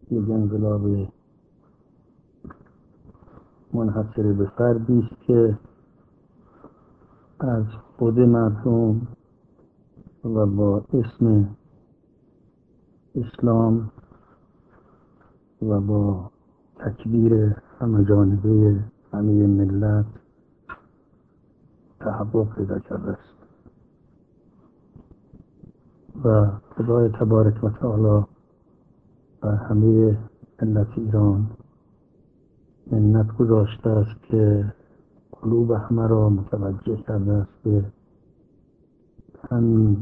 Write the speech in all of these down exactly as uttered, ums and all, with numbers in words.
یک انقلاب منحصر به فردی است که از خود مردم و با اسم اسلام و با تکبیر همه جانبه همه ملت تحقق پیدا کرده است و خدای تبارک و تعالی و همه ملت ایران منت گذاشته است که قلوب همه را متوجه کرده است به همین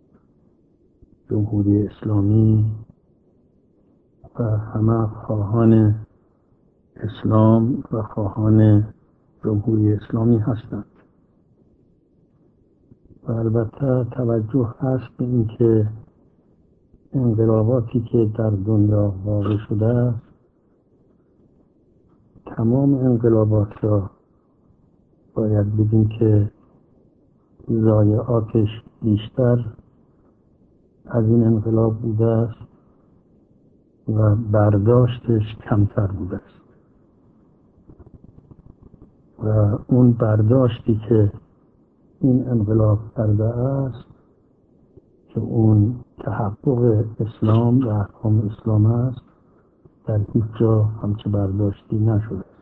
جمهوری اسلامی و همه خواهان اسلام و خواهان جمهوری اسلامی هستند. و البته توجه هست به اینکه انقلاباتی که در دنیا واقع شده است، تمام انقلابات را باید بگیم که ضایعاتش بیشتر از این انقلاب بوده است و برداشتش کمتر بوده است و اون برداشتی که این انقلاب کرده است که اون تحقق اسلام و احکام اسلام است، در هیچ جا همچه برداشتی نشده است.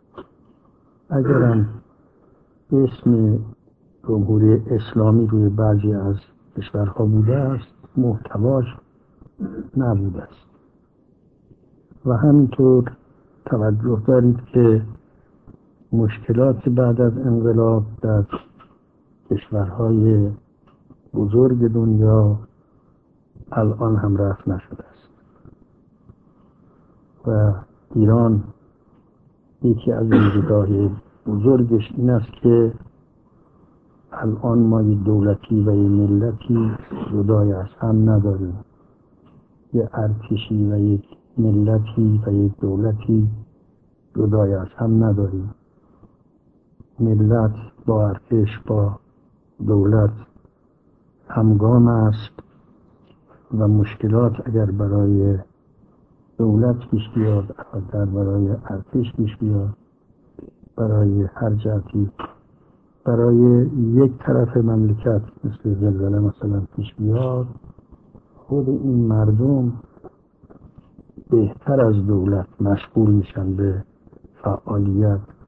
اگرم اسم جمهوری اسلامی روی بعضی از کشورها بوده است، محتواش نبوده است. و همینطور توجه دارید که مشکلات بعد از انقلاب در کشورهای بزرگ دنیا الان هم رفع نشده است و ایران یکی از ویژگی‌های بزرگش این است که الان ما یک دولتی و یک ملتی جدای از هم نداریم، یک ارتشی و یک ملتی و یک دولتی جدای از هم نداریم. ملت با ارتش با دولت همگام است و مشکلات اگر برای دولت پیش بیاد و در برای ارتش پیش بیاد، برای هر جهتی برای یک طرف مملکت مثل زلزله مثلا پیش بیاد، خود این مردم بهتر از دولت مشغول میشن به فعالیت